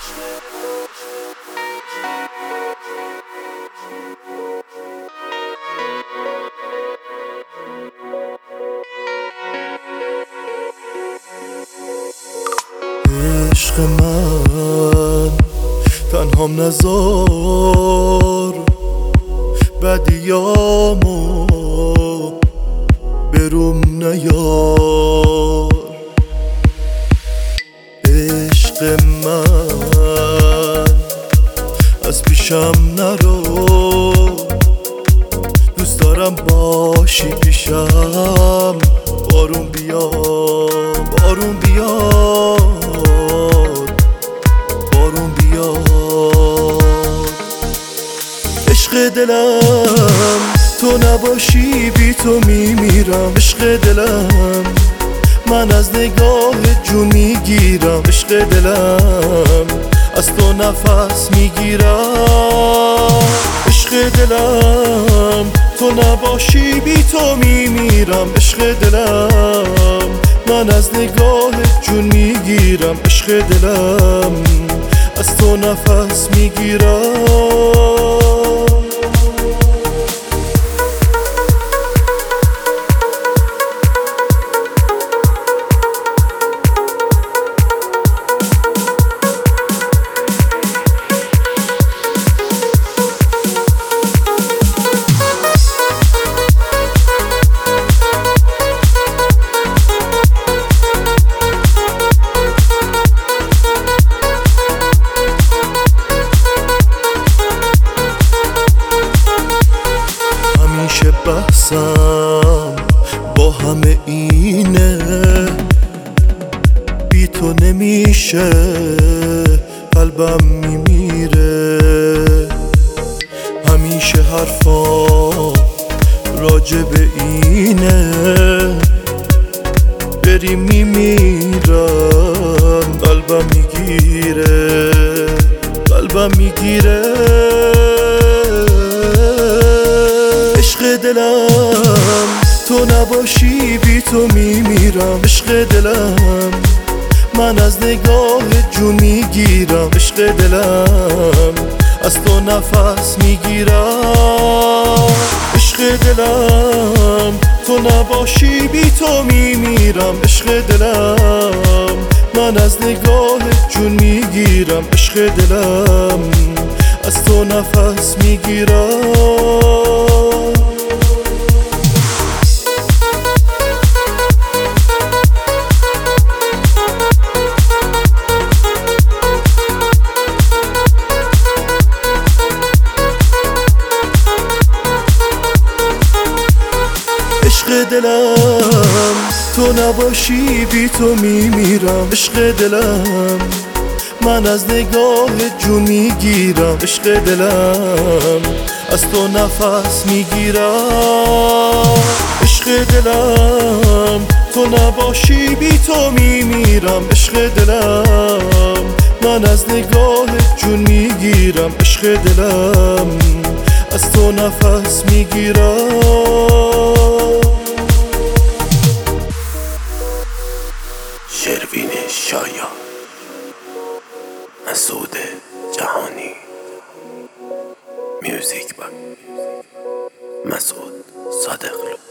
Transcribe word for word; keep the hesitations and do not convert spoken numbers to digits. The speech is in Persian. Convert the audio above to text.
عشق من تنهام نذار، بدیامو بروم نیار. عشق من از پیشم نرو، دوست دارم باشی پیشم. بارون بیا بارون بیاد بارون بیاد. عشق دلم تو نباشی بی تو میمیرم. عشق دلم من از نگاه جون میگیرم. عشق دلم از تو نفس میگیرم. عشق دلم تو نباشی بی تو میمیرم. عشق دلم من از نگاه جون میگیرم. عشق دلم از تو نفس میگیرم. همیشه بحثم با همه اینه، بی تو نمیشه قلبم میمیره. همیشه حرفا راجع به اینه، بری میمیرم قلبم میگیره قلبم میگیره. عشق دلم تو نباشی بی تو میمیرم. عشق دلم من از نگاه جون میگیرم. عشق دلم از تو نفس میگیرم. عشق دلم تو نباشی بی تو میمیرم. عشق دلم من از نگاه جون میگیرم. عشق دلم از تو نفس میگیرم. عشق دلم تو نباشی بی تو میمیرم. عشق دلم من از نگاه جون میگیرم. عشق دلم از تو نفس میگیرم. عشق دلم تو نباشی بی تو میمیرم. عشق دلم من از نگاه جون میگیرم. عشق دلم از تو نفس میگیرم. شروین شایان، مسعود جهانی، میوزیک با مسعود صادقلو.